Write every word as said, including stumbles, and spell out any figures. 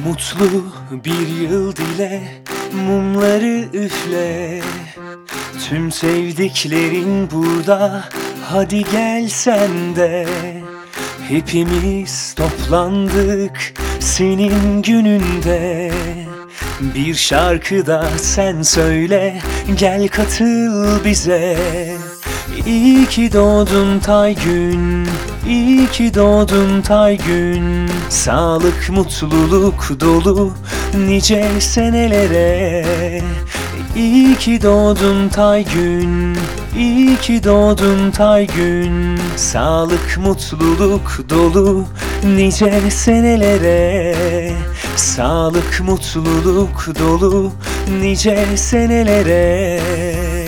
Mutlu bir yıl dile, mumları üfle. Tüm sevdiklerin burada, hadi gel sen de. Hepimiz toplandık senin gününde. Bir şarkı da sen söyle, gel katıl bize. İyi ki doğdun Taygün, iyi ki doğdun Taygün. Sağlık, mutluluk dolu nice senelere. İyi ki doğdun Taygün, iyi ki doğdun Taygün. Sağlık, mutluluk dolu nice senelere. Sağlık, mutluluk dolu nice senelere.